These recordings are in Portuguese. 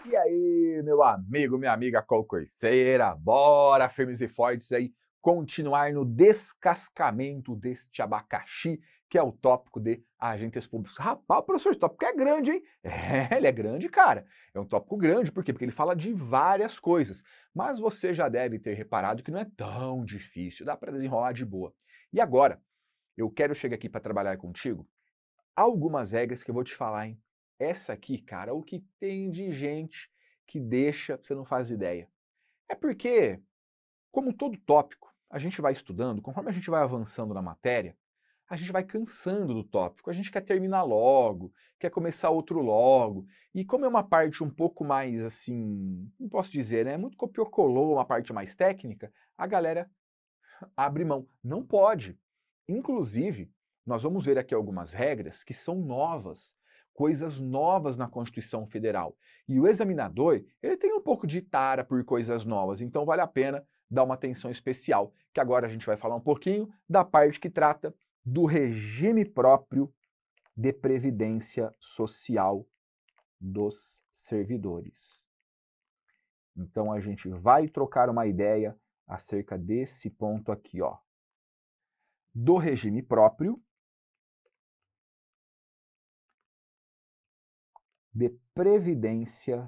E aí, meu amigo, minha amiga concurseira, bora firmes e fortes aí continuar no descascamento deste abacaxi, que é o tópico de agentes públicos. Rapaz, professor, esse tópico é grande, hein? É, ele é grande, cara. É um tópico grande, por quê? Porque ele fala de várias coisas. Mas você já deve ter reparado que não é tão difícil, dá para desenrolar de boa. E agora, eu quero chegar aqui para trabalhar contigo algumas regras que eu vou te falar, hein? Essa aqui, cara, o que tem de gente que deixa, você não faz ideia. É porque, como todo tópico, a gente vai estudando, conforme a gente vai avançando na matéria, a gente vai cansando do tópico, a gente quer terminar logo, quer começar outro logo. E como é uma parte um pouco mais assim, não posso dizer, né? Muito copiou-colou, uma parte mais técnica, a galera abre mão. Não pode. Inclusive, nós vamos ver aqui algumas regras que são novas, coisas novas na Constituição Federal. E o examinador, ele tem um pouco de tara por coisas novas, então vale a pena dar uma atenção especial, que agora a gente vai falar um pouquinho da parte que trata do regime próprio de previdência social dos servidores. Então a gente vai trocar uma ideia acerca desse ponto aqui, ó, do regime próprio de previdência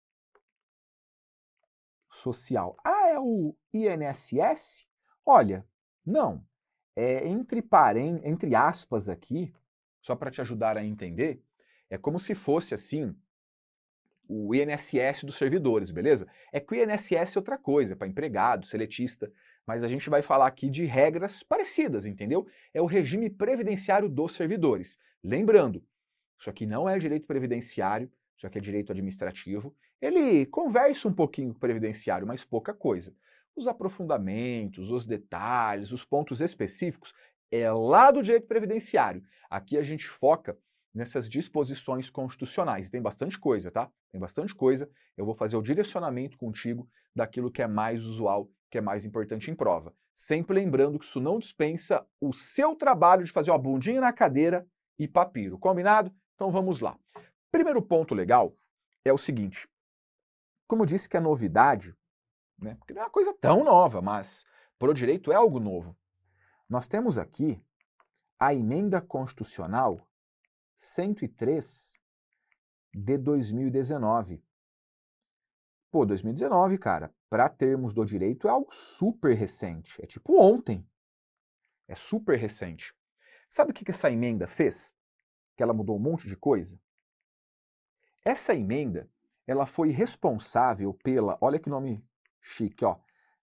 social. Ah, é o INSS? Olha, não. É entre aspas aqui, só para te ajudar a entender, é como se fosse assim o INSS dos servidores, beleza? É que o INSS é outra coisa, para empregado, seletista, mas a gente vai falar aqui de regras parecidas, entendeu? É o regime previdenciário dos servidores. Lembrando, isso aqui não é direito previdenciário, isso aqui é direito administrativo. Ele conversa um pouquinho com o previdenciário, mas pouca coisa. Os aprofundamentos, os detalhes, os pontos específicos é lá do direito previdenciário. Aqui a gente foca nessas disposições constitucionais. E tem bastante coisa, tá? Tem bastante coisa. Eu vou fazer o direcionamento contigo daquilo que é mais usual, que é mais importante em prova. Sempre lembrando que isso não dispensa o seu trabalho de fazer uma bundinha na cadeira e papiro. Combinado? Então vamos lá. Primeiro ponto legal é o seguinte: como eu disse que é novidade, né? Porque não é uma coisa tão nova, mas pro direito é algo novo. Nós temos aqui a emenda constitucional 103 de 2019. Pô, 2019, cara, para termos do direito é algo super recente. É tipo ontem. É super recente. Sabe o que essa emenda fez? Que ela mudou um monte de coisa? Essa emenda, ela foi responsável pela, olha que nome chique, ó,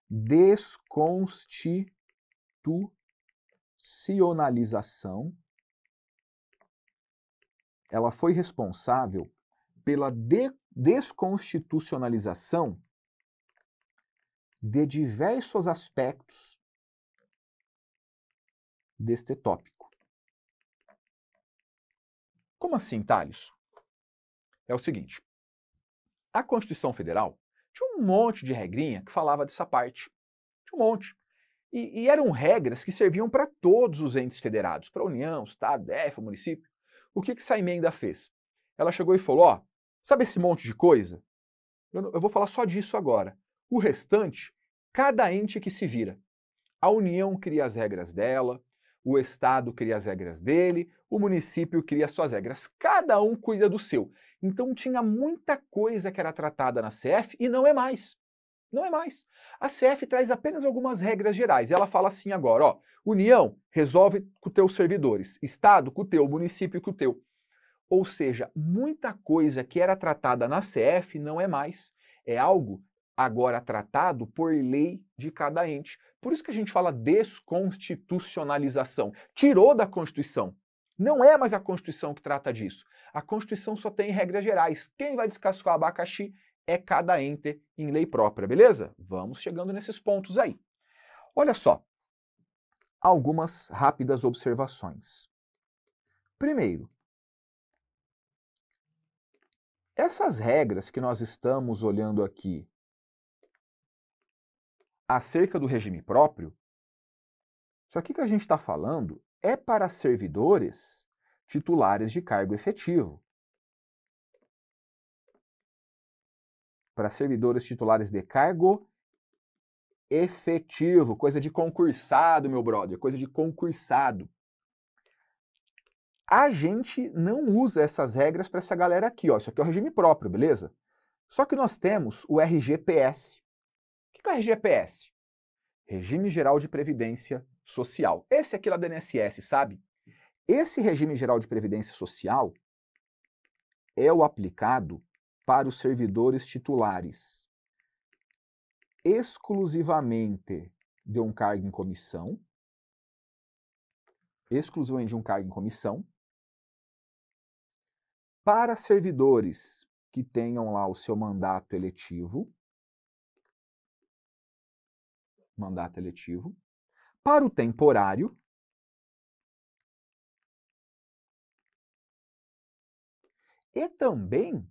desconstitucionalização. Ela foi responsável pela desconstitucionalização de diversos aspectos deste tópico. Como assim, Thales? É o seguinte, a Constituição Federal tinha um monte de regrinha que falava dessa parte. Tinha um monte. E eram regras que serviam para todos os entes federados, para a União, Estado, DF, município. O que essa emenda fez? Ela chegou e falou, ó, sabe esse monte de coisa? Eu vou falar só disso agora. O restante, cada ente que se vira. A União cria as regras dela, o Estado cria as regras dele, o município cria as suas regras. Cada um cuida do seu. Então tinha muita coisa que era tratada na CF e não é mais. Não é mais. A CF traz apenas algumas regras gerais. Ela fala assim agora, ó, União resolve com os teus servidores, Estado com o teu, município com o teu. Ou seja, muita coisa que era tratada na CF não é mais. É algo agora tratado por lei de cada ente. Por isso que a gente fala desconstitucionalização. Tirou da Constituição. Não é mais a Constituição que trata disso. A Constituição só tem regras gerais. Quem vai descascar o abacaxi é cada ente em lei própria, beleza? Vamos chegando nesses pontos aí. Olha só, algumas rápidas observações. Primeiro, essas regras que nós estamos olhando aqui acerca do regime próprio, isso aqui que a gente está falando é para servidores titulares de cargo efetivo. para servidores titulares de cargo efetivo, coisa de concursado, meu brother, coisa de concursado. A gente não usa essas regras para essa galera aqui, ó. Isso aqui é o regime próprio, beleza? Só que nós temos o RGPS. O que é o RGPS? Regime Geral de Previdência Social. Esse aqui lá do INSS, sabe? Esse Regime Geral de Previdência Social é o aplicado para os servidores titulares exclusivamente de um cargo em comissão, para servidores que tenham lá o seu mandato eletivo, para o temporário, e também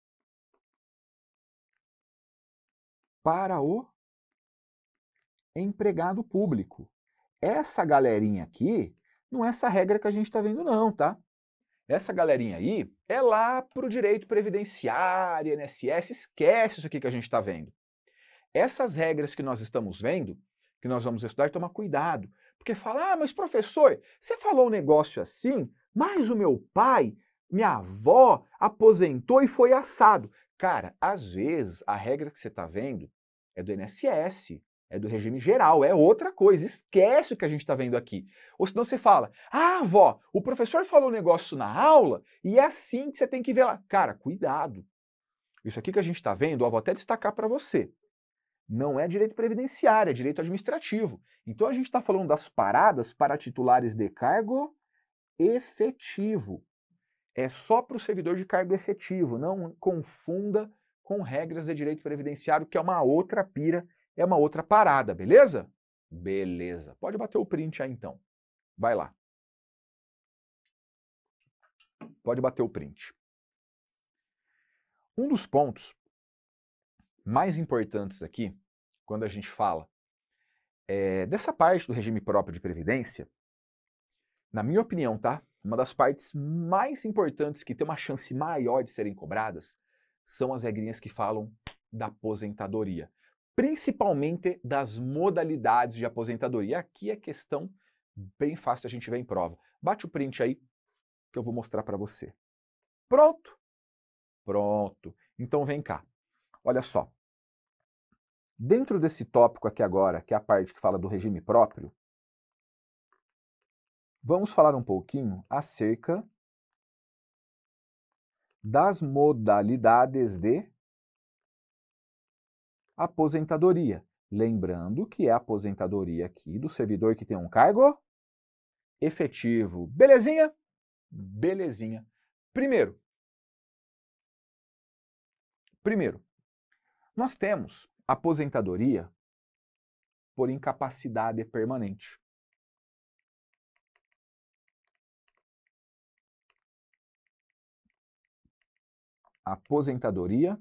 para o empregado público. Essa galerinha aqui não é essa regra que a gente está vendo não, tá? Essa galerinha aí é lá para o direito previdenciário, INSS, esquece isso aqui que a gente está vendo. Essas regras que nós estamos vendo, que nós vamos estudar, tomar cuidado. Porque fala, ah, mas professor, você falou um negócio assim, mas o meu pai, minha avó, aposentou e foi assado. Cara, às vezes a regra que você está vendo é do INSS, é do regime geral, é outra coisa, esquece o que a gente está vendo aqui. Ou senão você fala, ah, avó, o professor falou um negócio na aula e é assim que você tem que ver lá. Cara, cuidado. Isso aqui que a gente está vendo, eu vou até destacar para você. Não é direito previdenciário, é direito administrativo. Então a gente está falando das paradas para titulares de cargo efetivo. É só para o servidor de cargo efetivo, não confunda com regras de direito previdenciário, que é uma outra pira, é uma outra parada, beleza? Beleza. Pode bater o print aí então. Vai lá. Pode bater o print. Um dos pontos mais importantes aqui, quando a gente fala dessa parte do regime próprio de previdência, na minha opinião, tá? Uma das partes mais importantes que tem uma chance maior de serem cobradas são as regrinhas que falam da aposentadoria, principalmente das modalidades de aposentadoria. Aqui é questão bem fácil a gente ver em prova. Bate o print aí que eu vou mostrar para você. Pronto? Pronto. Então vem cá. Olha só. Dentro desse tópico aqui agora, que é a parte que fala do regime próprio, vamos falar um pouquinho acerca das modalidades de aposentadoria. Lembrando que é a aposentadoria aqui do servidor que tem um cargo efetivo. Belezinha? Belezinha. Primeiro, nós temos aposentadoria por incapacidade permanente. Aposentadoria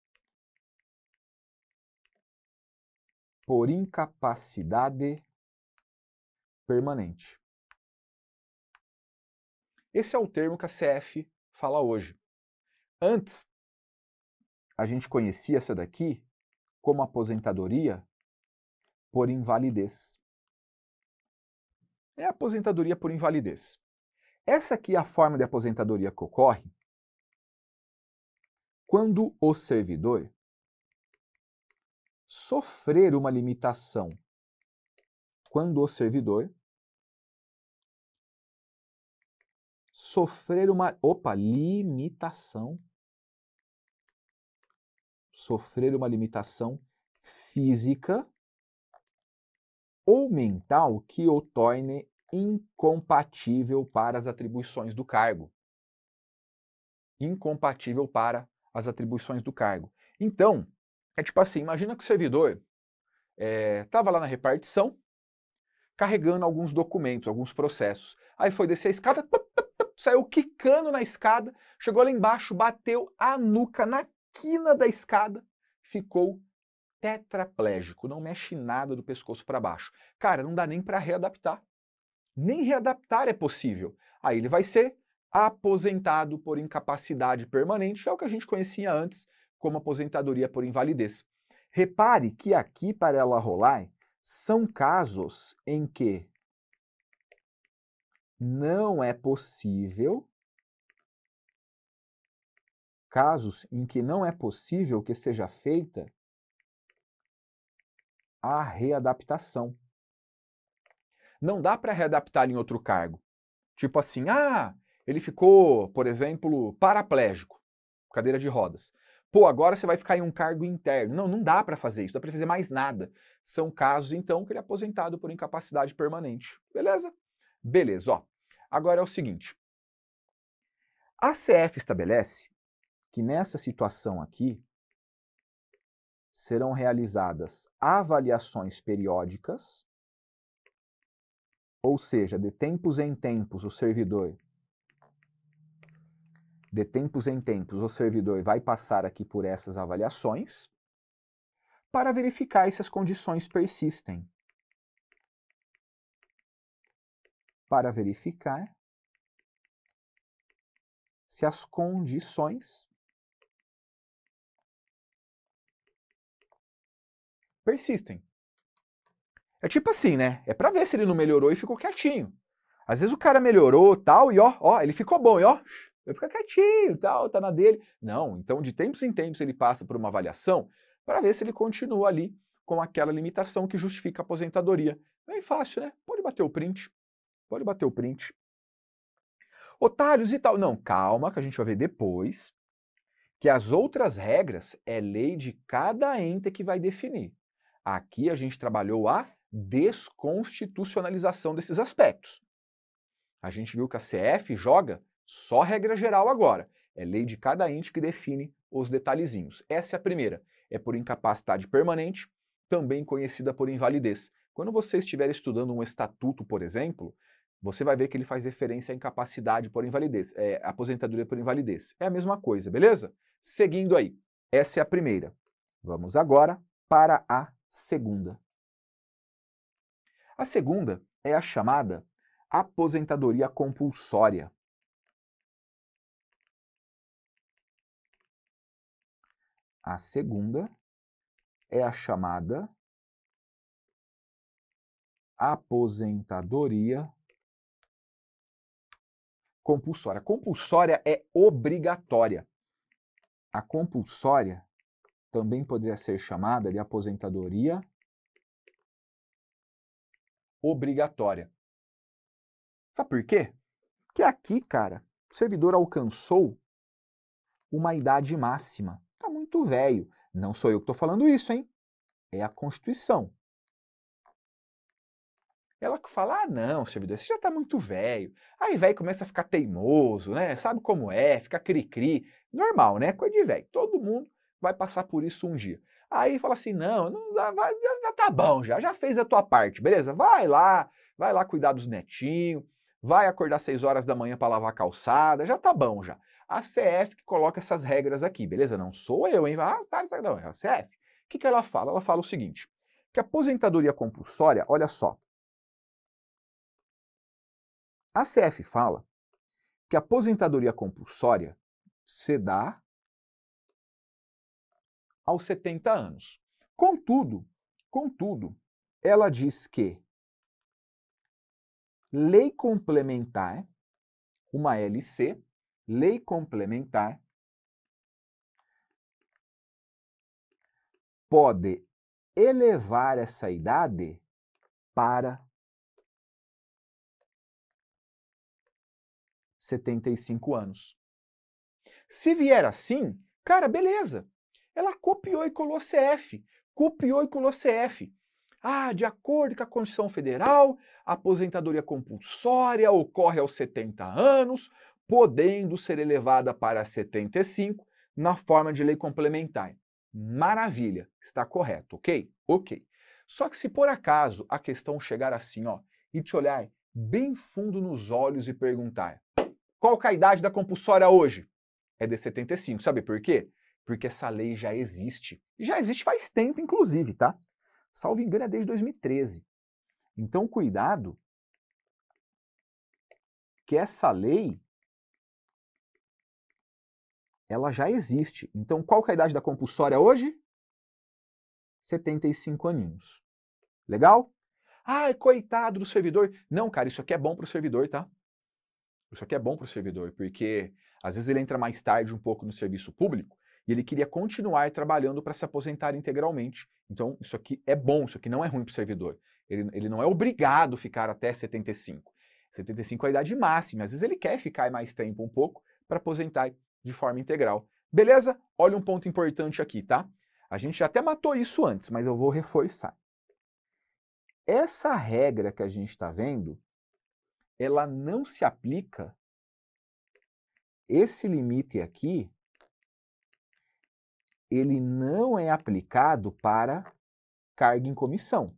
por incapacidade permanente. Esse é o termo que a CF fala hoje. Antes, a gente conhecia essa daqui como aposentadoria por invalidez. É a aposentadoria por invalidez. Essa aqui é a forma de aposentadoria que ocorre quando o servidor sofrer uma limitação. Quando o servidor sofrer uma limitação. Sofrer uma limitação física ou mental que o torne incompatível para as atribuições do cargo. Incompatível para as atribuições do cargo. Então, é tipo assim, imagina que o servidor estava lá na repartição, carregando alguns documentos, alguns processos. Aí foi descer a escada, saiu quicando na escada, chegou lá embaixo, bateu a nuca na quina da escada, ficou tetraplégico, não mexe nada do pescoço para baixo. Cara, não dá nem para readaptar. Nem readaptar é possível. Aí ele vai ser aposentado por incapacidade permanente, que é o que a gente conhecia antes como aposentadoria por invalidez. Repare que aqui, para ela rolar, são casos em que não é possível, que seja feita a readaptação. Não dá para readaptar em outro cargo. Tipo assim, ele ficou, por exemplo, paraplégico, cadeira de rodas. Pô, agora você vai ficar em um cargo interno. Não, não dá para fazer isso, não dá para fazer mais nada. São casos, então, que ele é aposentado por incapacidade permanente. Beleza? Beleza, ó. Agora é o seguinte. A CF estabelece que nessa situação aqui serão realizadas avaliações periódicas, ou seja, de tempos em tempos o servidor vai passar aqui por essas avaliações para verificar se as condições persistem. Para verificar se as condições persistem. É tipo assim, né? É para ver se ele não melhorou e ficou quietinho. Às vezes o cara melhorou, tal, e ó, ele ficou bom, e ó, ele fica quietinho, tal, tá na dele. Não, então de tempos em tempos ele passa por uma avaliação para ver se ele continua ali com aquela limitação que justifica a aposentadoria. Bem fácil, né? Pode bater o print. Pode bater o print. Otários e tal. Não, calma, que a gente vai ver depois que as outras regras é lei de cada ente que vai definir. Aqui a gente trabalhou a desconstitucionalização desses aspectos. A gente viu que a CF joga só regra geral agora. É lei de cada ente que define os detalhezinhos. Essa é a primeira. É por incapacidade permanente, também conhecida por invalidez. Quando você estiver estudando um estatuto, por exemplo, você vai ver que ele faz referência à incapacidade por invalidez, aposentadoria por invalidez. É a mesma coisa, beleza? Seguindo aí. Essa é a primeira. Vamos agora para a segunda. A segunda é a chamada aposentadoria compulsória. A segunda é a chamada aposentadoria compulsória. Compulsória é obrigatória. A compulsória também poderia ser chamada de aposentadoria obrigatória. Sabe por quê? Porque aqui, cara, o servidor alcançou uma idade máxima. Tá muito velho. Não sou eu que estou falando isso, hein? É a Constituição. Ela que fala, não, servidor, você já tá muito velho. Aí velho começa a ficar teimoso, né? Sabe como é, fica cri-cri. Normal, né? Coisa de velho. Todo mundo vai passar por isso um dia. Aí fala assim, não já tá bom, já fez a tua parte, beleza? Vai lá cuidar dos netinhos, vai acordar 6 horas da manhã para lavar a calçada, já tá bom já. A CF que coloca essas regras aqui, beleza? Não sou eu, hein? Não, é a CF. O que ela fala? Ela fala o seguinte, que a aposentadoria compulsória, olha só, a CF fala que a aposentadoria compulsória se dá aos 70 anos. Contudo, ela diz que lei complementar, uma LC, lei complementar, pode elevar essa idade para 75 anos. Se vier assim, cara, beleza. Ela copiou e colou CF. De acordo com a Constituição Federal, a aposentadoria compulsória ocorre aos 70 anos, podendo ser elevada para 75 na forma de lei complementar. Maravilha, está correto, ok? Ok. Só que se por acaso a questão chegar assim, ó, e te olhar bem fundo nos olhos e perguntar: qual que é a idade da compulsória hoje? É de 75. Sabe por quê? Porque essa lei já existe. E já existe faz tempo, inclusive, tá? Salvo engano, é desde 2013. Então, cuidado, que essa lei ela já existe. Então, qual que é a idade da compulsória hoje? 75 aninhos. Legal? Ai, coitado do servidor. Não, cara, isso aqui é bom para o servidor, tá? Isso aqui é bom para o servidor, porque às vezes ele entra mais tarde um pouco no serviço público e ele queria continuar trabalhando para se aposentar integralmente. Então, isso aqui é bom, isso aqui não é ruim para o servidor. Ele não é obrigado a ficar até 75. 75 é a idade máxima. Às vezes ele quer ficar mais tempo um pouco para aposentar de forma integral. Beleza? Olha um ponto importante aqui, tá? A gente já até matou isso antes, mas eu vou reforçar. Essa regra que a gente está vendo, ela não se aplica, esse limite aqui, ele não é aplicado para cargo em comissão.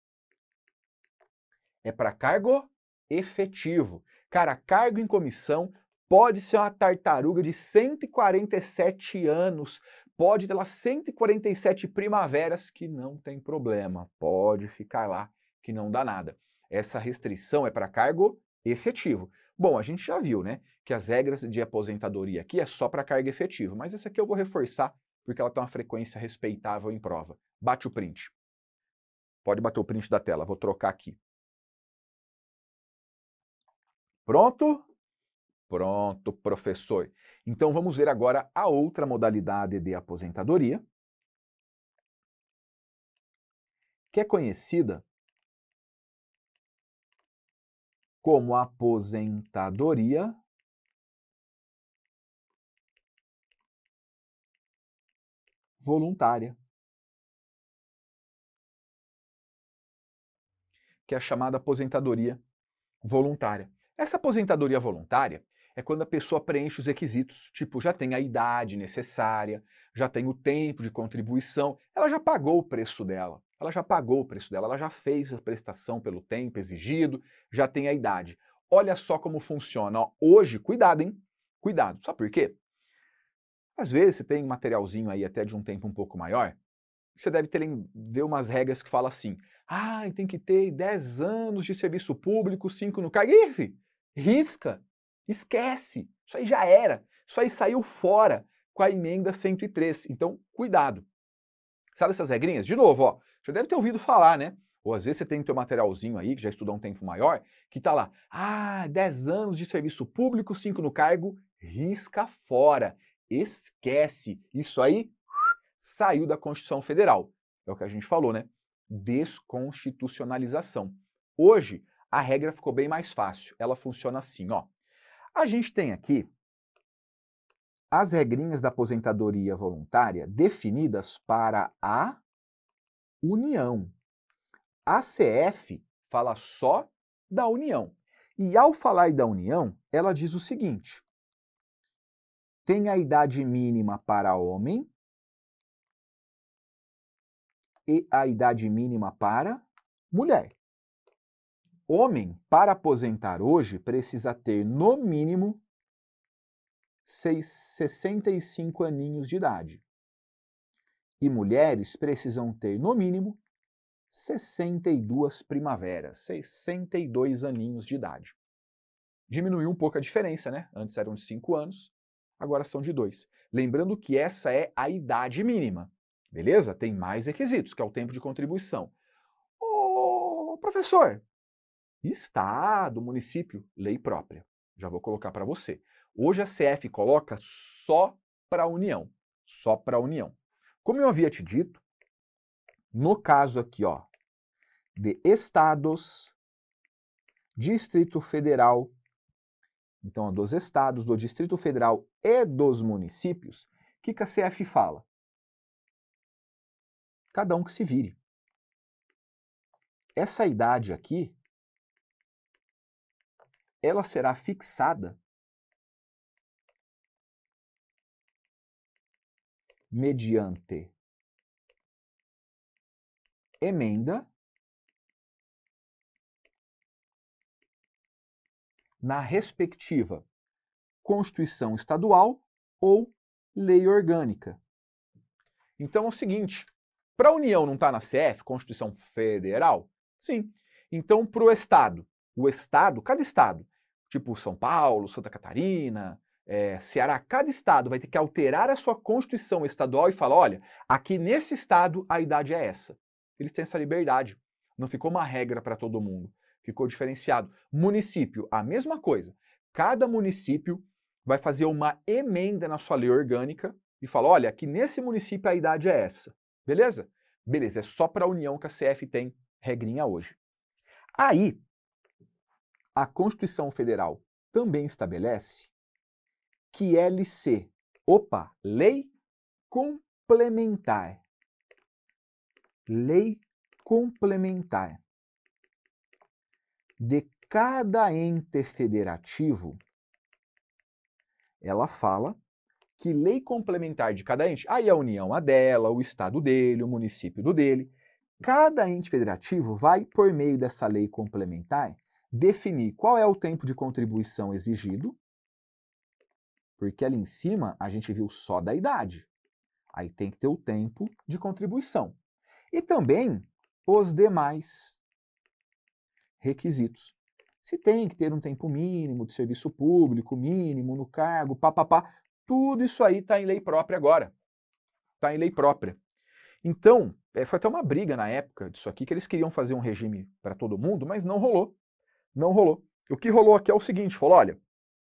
É para cargo efetivo. Cara, cargo em comissão pode ser uma tartaruga de 147 anos, pode ter lá 147 primaveras, que não tem problema, pode ficar lá, que não dá nada. Essa restrição é para cargo efetivo. Bom, a gente já viu, né, que as regras de aposentadoria aqui é só para cargo efetivo, mas essa aqui eu vou reforçar, porque ela tem uma frequência respeitável em prova. Bate o print. Pode bater o print da tela, vou trocar aqui. Pronto? Pronto, professor. Então vamos ver agora a outra modalidade de aposentadoria, que é conhecida como aposentadoria voluntária, que é a chamada aposentadoria voluntária. Essa aposentadoria voluntária é quando a pessoa preenche os requisitos, tipo, já tem a idade necessária, já tem o tempo de contribuição, ela já pagou o preço dela, ela já fez a prestação pelo tempo exigido, já tem a idade. Olha só como funciona. Ó. Hoje, cuidado, hein? Cuidado. Sabe por quê? Às vezes você tem um materialzinho aí até de um tempo um pouco maior, você deve ver umas regras que falam assim, tem que ter 10 anos de serviço público, 5 no cargo. Ih, filho, risca, esquece, isso aí já era, isso aí saiu fora com a emenda 103, então cuidado. Sabe essas regrinhas? De novo, ó, já deve ter ouvido falar, né? Ou às vezes você tem teu materialzinho aí, que já estudou um tempo maior, que tá lá, 10 anos de serviço público, 5 no cargo, risca fora, esquece, isso aí saiu da Constituição Federal. É o que a gente falou, né? Desconstitucionalização. Hoje, a regra ficou bem mais fácil. Ela funciona assim, ó. A gente tem aqui as regrinhas da aposentadoria voluntária definidas para a União. A CF fala só da União. E ao falar da União, ela diz o seguinte: tem a idade mínima para homem e a idade mínima para mulher. Homem, para aposentar hoje, precisa ter, no mínimo, 65 aninhos de idade. E mulheres precisam ter, no mínimo, 62 primaveras, 62 aninhos de idade. Diminuiu um pouco a diferença, né? Antes eram de 5 anos, agora são de 2. Lembrando que essa é a idade mínima, beleza? Tem mais requisitos, que é o tempo de contribuição. Ô, professor, Estado, município, lei própria. Já vou colocar para você. Hoje a CF coloca só para a União. Só para a União. Como eu havia te dito, no caso aqui, ó, de estados, Distrito Federal, então dos estados, do Distrito Federal e dos municípios, o que a CF fala? Cada um que se vire. Essa idade aqui, ela será fixada mediante emenda na respectiva Constituição Estadual ou lei orgânica. Então é o seguinte, para a União não está na CF, Constituição Federal? Sim. Então para o Estado, cada Estado, tipo São Paulo, Santa Catarina, Ceará, cada estado vai ter que alterar a sua constituição estadual e falar, olha, aqui nesse estado a idade é essa. Eles têm essa liberdade. Não ficou uma regra para todo mundo. Ficou diferenciado. Município, a mesma coisa. Cada município vai fazer uma emenda na sua lei orgânica e falar, olha, aqui nesse município a idade é essa. Beleza? Beleza, é só para a União que a CF tem regrinha hoje. Aí, a Constituição Federal também estabelece que LC, lei complementar. Lei complementar de cada ente federativo, ela fala que lei complementar de cada ente, aí a União a dela, o estado dele, o município do dele, cada ente federativo vai, por meio dessa lei complementar, definir qual é o tempo de contribuição exigido, porque ali em cima a gente viu só da idade. Aí tem que ter o tempo de contribuição. E também os demais requisitos. Se tem que ter um tempo mínimo de serviço público, mínimo no cargo, papapá, tudo isso aí está em lei própria agora. Está em lei própria. Então, foi até uma briga na época disso aqui, que eles queriam fazer um regime para todo mundo, mas não rolou. Não rolou. O que rolou aqui é o seguinte, falou, olha,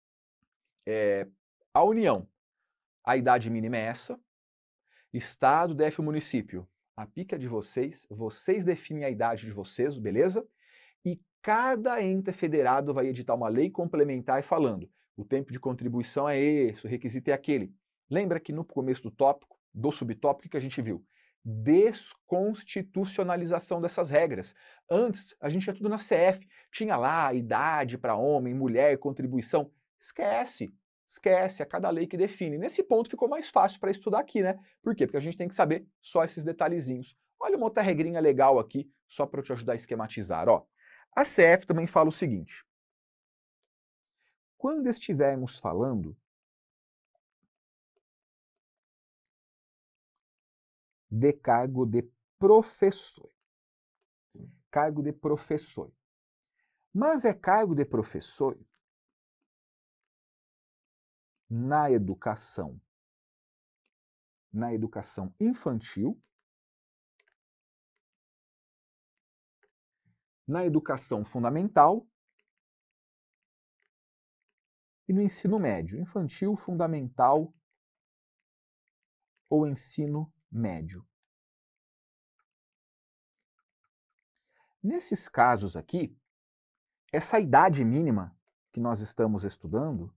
a União, a idade mínima é essa, Estado, DF e município, a pica de vocês, vocês definem a idade de vocês, beleza? E cada ente federado vai editar uma lei complementar falando, o tempo de contribuição é esse, o requisito é aquele. Lembra que no começo do tópico, do subtópico, o que a gente viu? Desconstitucionalização dessas regras. Antes, a gente tinha tudo na CF, tinha lá idade para homem, mulher, contribuição. Esquece, é cada lei que define. Nesse ponto ficou mais fácil para estudar aqui, né? Por quê? Porque a gente tem que saber só esses detalhezinhos. Olha uma outra regrinha legal aqui, só para eu te ajudar a esquematizar. Ó, a CF também fala o seguinte. Quando estivermos falando de cargo de professor. Cargo de professor. Mas é cargo de professor na educação infantil, na educação fundamental e no ensino médio, infantil, fundamental ou ensino médio. Nesses casos aqui, essa idade mínima que nós estamos estudando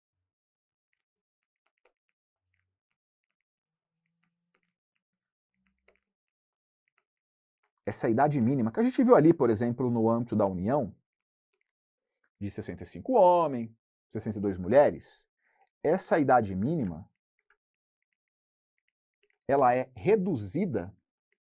essa idade mínima, que a gente viu ali, por exemplo, no âmbito da União, de 65 homens, 62 mulheres, essa idade mínima, ela é reduzida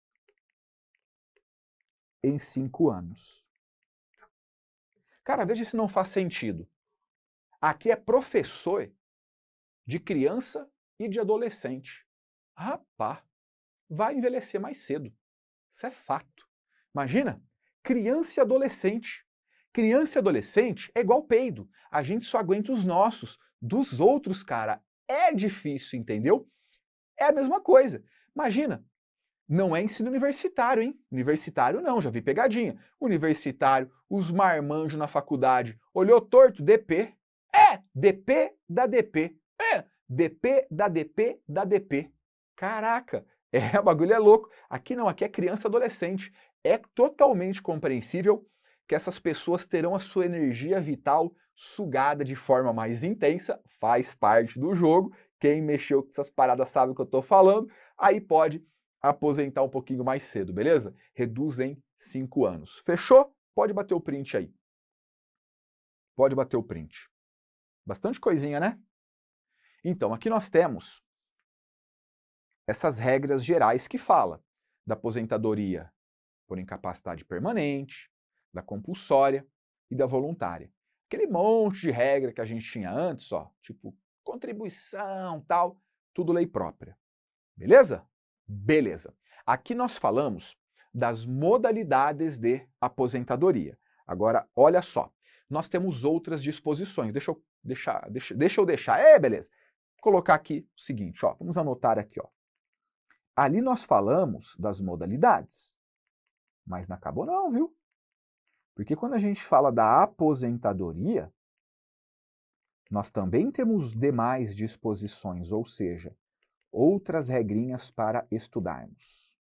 em 5 anos. Cara, veja se não faz sentido. Aqui é professor de criança e de adolescente. Rapaz, vai envelhecer mais cedo. Isso é fato. Imagina, criança e adolescente. Criança e adolescente é igual peido. A gente só aguenta os nossos. Dos outros, cara, é difícil, entendeu? É a mesma coisa. Imagina, não é ensino universitário, hein? Universitário não, já vi pegadinha. Universitário, os marmanjos na faculdade. Olhou torto, DP. DP da DP. DP da DP da DP. Caraca, o bagulho é louco. Aqui não, aqui é criança e adolescente. É totalmente compreensível que essas pessoas terão a sua energia vital sugada de forma mais intensa, faz parte do jogo. Quem mexeu com essas paradas sabe o que eu tô falando. Aí pode aposentar um pouquinho mais cedo, beleza? Reduz em 5 anos. Fechou? Pode bater o print aí. Pode bater o print. Bastante coisinha, né? Então, aqui nós temos essas regras gerais que fala da aposentadoria por incapacidade permanente, da compulsória e da voluntária. Aquele monte de regra que a gente tinha antes, ó, tipo contribuição, tal, tudo lei própria. Beleza? Beleza. Aqui nós falamos das modalidades de aposentadoria. Agora, olha só, nós temos outras disposições. Deixa eu Deixa eu deixar. Beleza. Vou colocar aqui o seguinte, ó, vamos anotar aqui, ó. Ali nós falamos das modalidades, mas não acabou não, viu? Porque quando a gente fala da aposentadoria, nós também temos demais disposições, ou seja, outras regrinhas para estudarmos.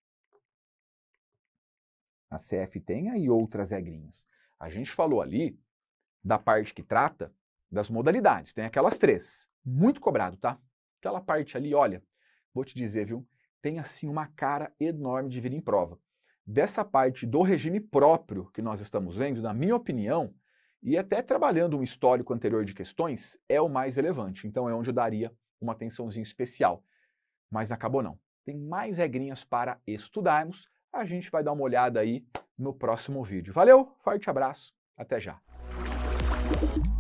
A CF tem aí outras regrinhas. A gente falou ali da parte que trata das modalidades, tem aquelas 3. Muito cobrado, tá? Aquela parte ali, olha, vou te dizer, viu? Tem assim uma cara enorme de vir em prova. Dessa parte do regime próprio que nós estamos vendo, na minha opinião, e até trabalhando um histórico anterior de questões, é o mais relevante. Então é onde eu daria uma atençãozinha especial. Mas não acabou não. Tem mais regrinhas para estudarmos. A gente vai dar uma olhada aí no próximo vídeo. Valeu, forte abraço, até já.